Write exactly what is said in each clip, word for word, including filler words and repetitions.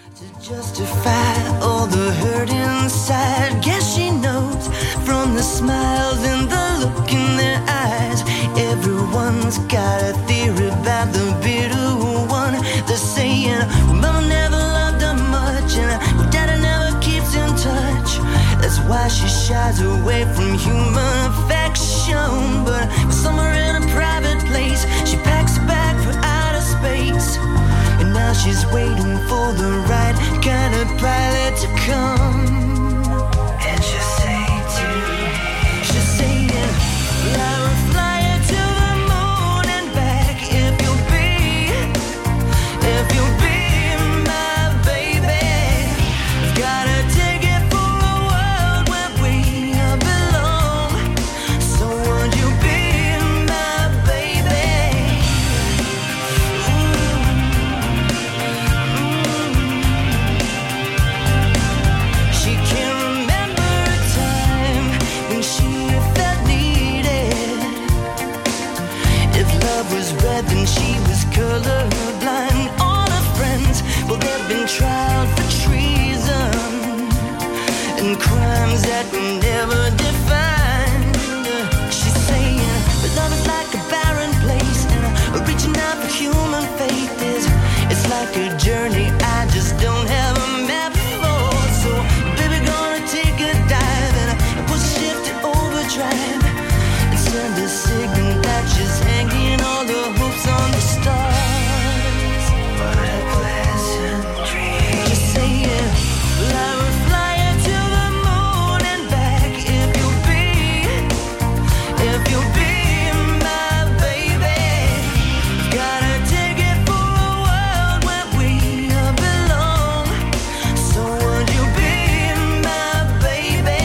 To justify all the hurt inside, guess she knows from the smiles and the look in their eyes. Everyone's got a theory about the bitter one. They're saying, well, mama never loved her much, and well, daddy never keeps in touch. That's why she shies away from human affection. But somewhere in a private place, she packs a bag for outer space. And now she's waiting for the right kind of pilot to come. And she'll say to me, she'll say, yeah, I will fly you to the moon and back if you'll be, if you'll be my baby. Gotta take it for a world where we belong. So would you be my baby? She can't remember a time when she felt needed. If love was red, then she was colorblind. All her friends, well, they've been tried for treason and crimes that were never defined. She's saying, but love is like a barren place, and uh, reaching out for human faith is, it's like a journey I just don't have a map for. So, baby, gonna take a dive and uh, push shift to overdrive and send a signal that she's hanging all the hopes on the stars. What a pleasant dream. Just saying, well, I will fly you to the moon and back if you'll be, if you'll be my baby. Gotta take it for a world where we belong. So would you be my baby?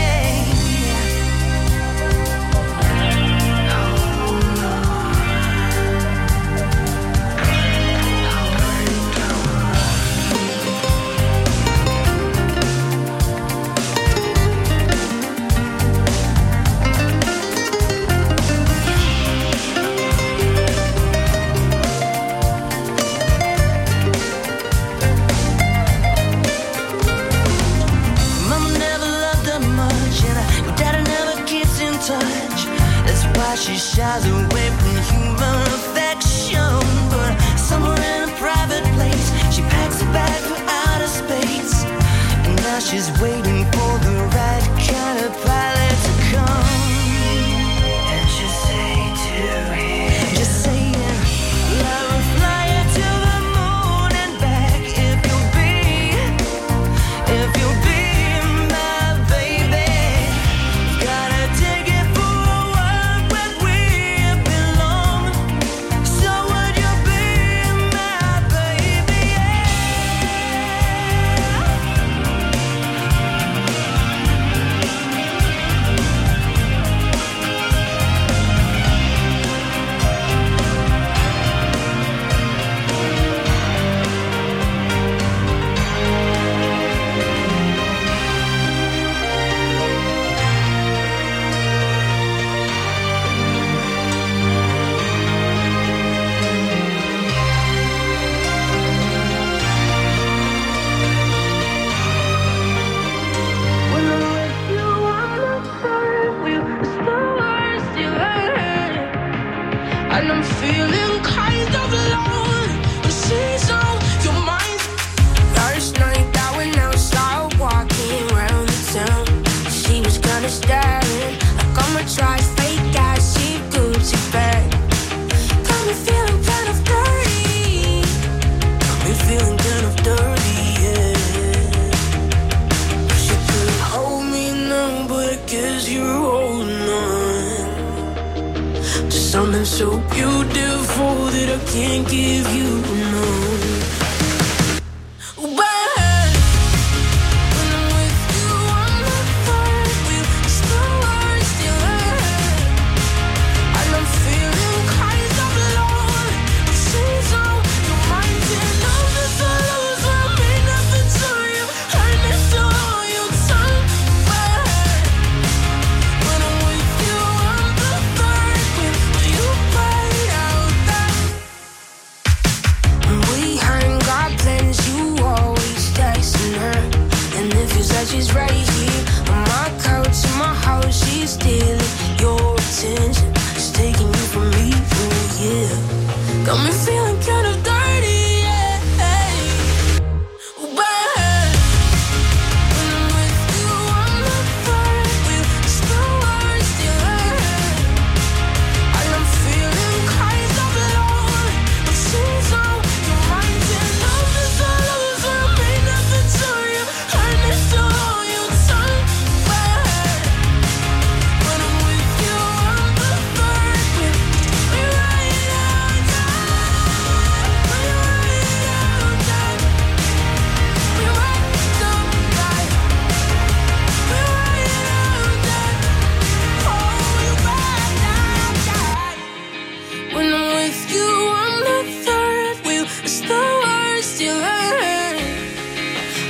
Mama never loved her much, and uh, well, daddy never keeps in touch. That's why she shies away from human affection. But somewhere in a private place, she packs a bag for outer space. And now she's waiting for the right kind of pilot to come. And she'll say to him, just saying, I will fly you to the moon and back if you'll be, if you'll be my baby. Gotta take it for a world where we belong. So would you be my baby? When I'm with you on the third wheel, it's the worst you ever had. And I'm feeling kind of alone, but she's on your mind. First night that we now started walking around the town, she was kinda staring like I'm a try fake ass, she Gucci bag. Got me feeling kind of dirty, got me feeling kind of dirty, yeah. She could hold me now, but I guess you're holding on to something so beautiful that I can't give you, no. But when I'm with you on the third wheel, it's the worst you ever had. And I'm feeling kind of alone, but she's on your mind. And all the fellows that may never tell you, and it's all your tongue. But when I'm with you on the third wheel, you played out that we ain't got plans, you always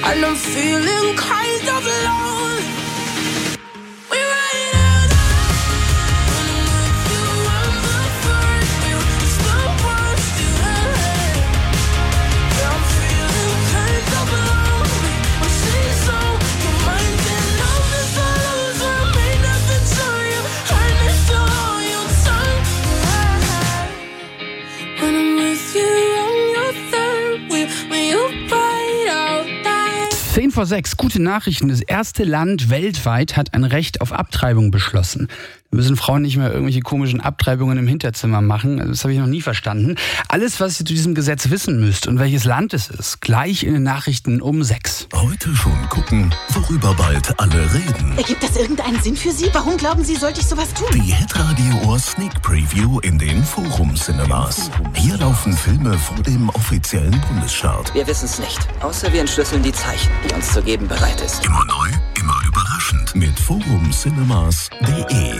and I'm feeling kind of alone. zehn vor sechs, gute Nachrichten. Das erste Land weltweit hat ein Recht auf Abtreibung beschlossen. Da müssen Frauen nicht mehr irgendwelche komischen Abtreibungen im Hinterzimmer machen. Das habe ich noch nie verstanden. Alles, was ihr zu diesem Gesetz wissen müsst und welches Land es ist, gleich in den Nachrichten um sechs. Heute schon gucken, worüber bald alle reden. Ergibt das irgendeinen Sinn für Sie? Warum glauben Sie, sollte ich sowas tun? Die Hitradio Ohr Sneak Preview in den Forum Cinemas. Hier laufen Filme vor dem offiziellen Bundesstart. Wir wissen es nicht, außer wir entschlüsseln die Zeichen, die uns zu geben bereit ist. Immer neu, immer überraschend mit forum cinemas punkt de.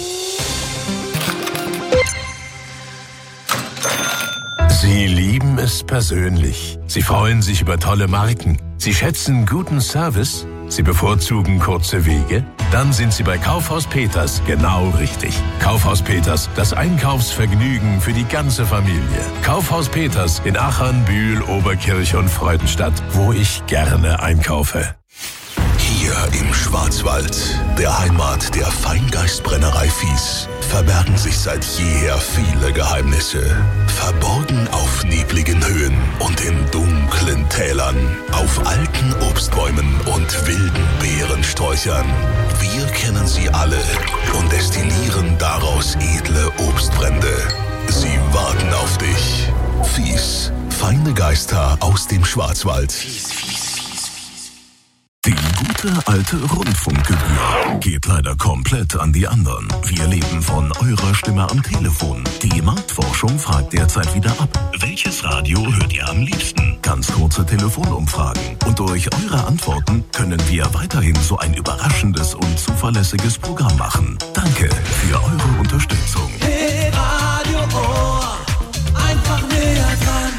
Sie lieben es persönlich. Sie freuen sich über tolle Marken. Sie schätzen guten Service. Sie bevorzugen kurze Wege. Dann sind Sie bei Kaufhaus Peters genau richtig. Kaufhaus Peters, das Einkaufsvergnügen für die ganze Familie. Kaufhaus Peters in Achern, Bühl, Oberkirch und Freudenstadt, wo ich gerne einkaufe. Hier im Schwarzwald, der Heimat der Feingeistbrennerei Fies, verbergen sich seit jeher viele Geheimnisse. Verborgen auf nebligen Höhen und in dunklen Tälern, auf alten Obstbäumen und wilden Beerensträuchern. Wir kennen sie alle und destillieren daraus edle Obstbrände. Sie warten auf dich. Fies, feine Geister aus dem Schwarzwald. Fies, fies. Die gute alte Rundfunkgebühr geht leider komplett an die anderen. Wir leben von eurer Stimme am Telefon. Die Marktforschung fragt derzeit wieder ab. Welches Radio hört ihr am liebsten? Ganz kurze Telefonumfragen. Und durch eure Antworten können wir weiterhin so ein überraschendes und zuverlässiges Programm machen. Danke für eure Unterstützung. Hey Radio Ohr, einfach näher dran.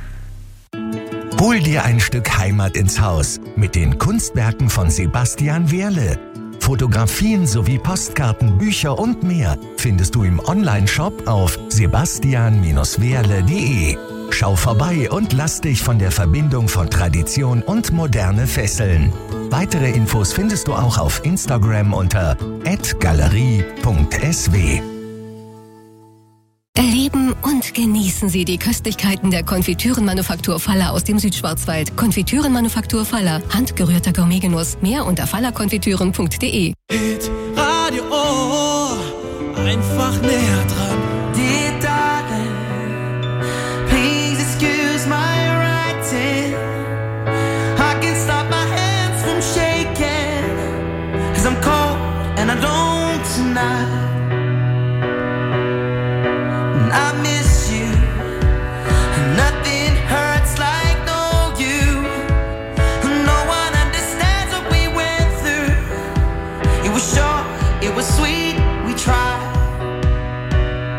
Hol dir ein Stück Heimat ins Haus mit den Kunstwerken von Sebastian Wehrle. Fotografien sowie Postkarten, Bücher und mehr findest du im Onlineshop auf sebastian wehrle punkt de. Schau vorbei und lass dich von der Verbindung von Tradition und Moderne fesseln. Weitere Infos findest du auch auf Instagram unter at galerie punkt s w. Erleben und genießen Sie die Köstlichkeiten der Konfitürenmanufaktur Faller aus dem Südschwarzwald. Konfitürenmanufaktur Faller, handgerührter Gourmetgenuss. Mehr unter fallerkonfitüren punkt de. Hit Radio Ohr, einfach näher dran. Dear darling, please excuse my writing. I can't stop my hands from shaking, 'cause I'm cold and I don't tonight. I miss you. Nothing hurts like no you. No one understands what we went through. It was short, it was sweet, we tried.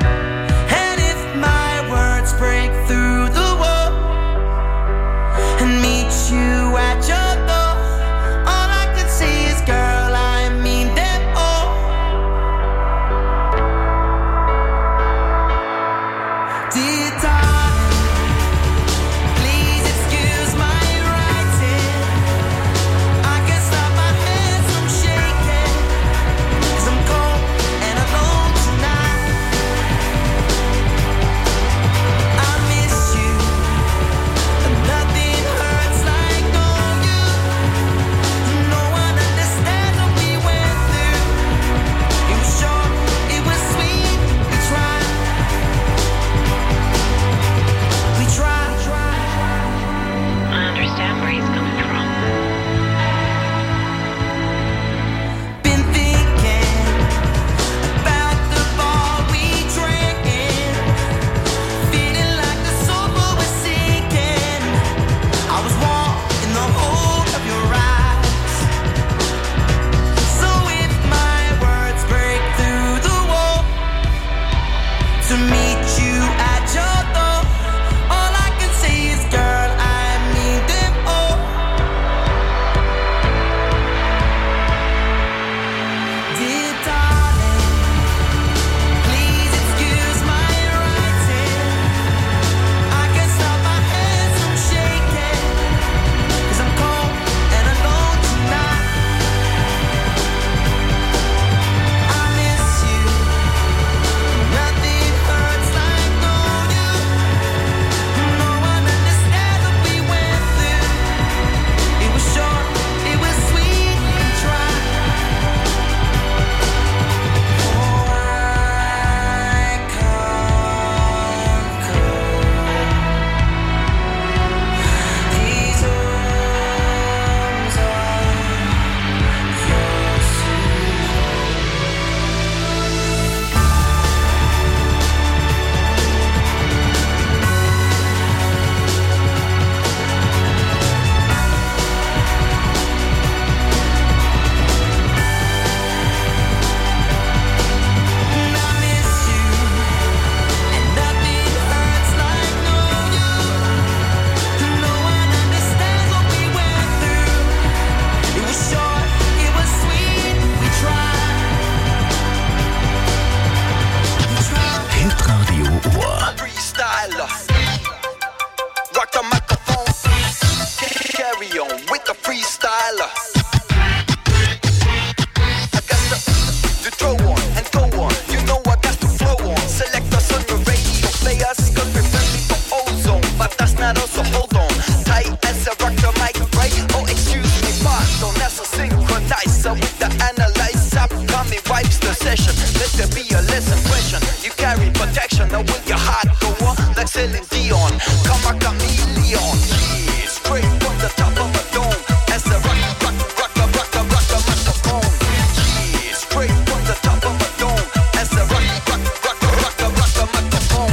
session. Let there be a less impression. You carry protection, now will your heart go on like Celine Dion? Come a chameleon. Yeah, straight from the top of a dome. As the rock, rock, rock, rock, rock, rock, rock the microphone. Yeah, straight from the top of a dome. As the rock, rock, rock, rock, rock, rock the microphone.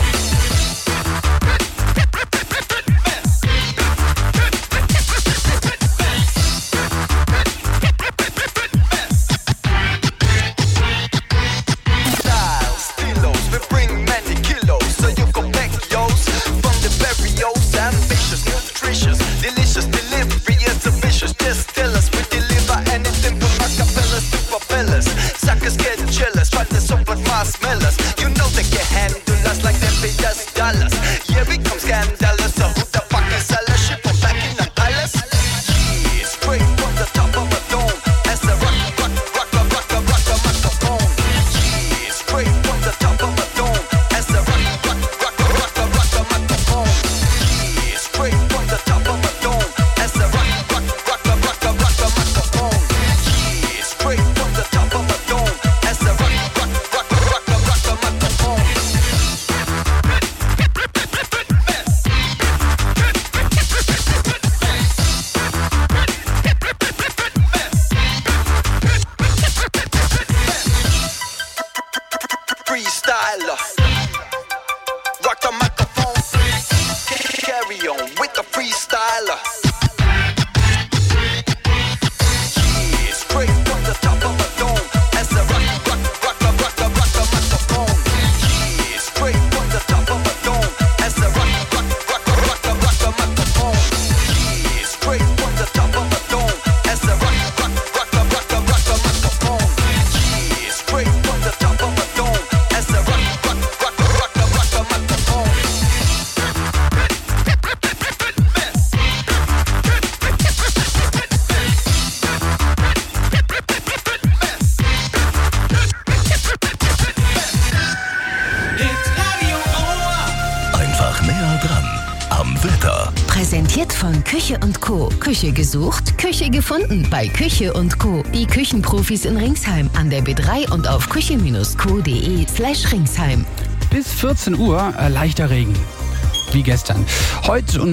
Smellers, you know they can handle us like them pay us dollars. Yeah, we come scandalous. So who the fuck is selling shit from back in the palace? Yeah, straight from the top of a dome. As the rock, rock, rock, rock, rock, rock, rock the microphone. Yeah, straight from the top of a dome. As the rock, rock, rock, rock, rock, rock the microphone. Yeah, straight from the top of a dome. As the rock, rock, rock, rock, rock, rock, rock the microphone. Yeah, straight from the top of a dome. As the rock, rock, rock, rock, rock, rock the microphone. Freestyler, rock the microphone. Carry on with the freestyler. Yeah, straight from the top of a dome. As the rock, rock, rock, rock, rock, rock, rock the microphone. Yeah, straight from the top of a dome. As the rock, rock, rock, rock, rock, rock, rock the microphone. Yeah, straight from the top of a dome. As the rock, rock, rock, rock, rock, rock, rock the microphone. Yeah, straight from the top of a dome. As the rock, rock, rock, rock, rock, rock the microphone. Einfach näher dran am Wetter. Präsentiert von Küche und Co. Küche gesucht, Küche gefunden bei Küche und Co. Die Küchenprofis in Ringsheim an der B drei und auf küche-co.de slash Ringsheim. Bis vierzehn Uhr äh, leichter Regen. Wie gestern. Heute und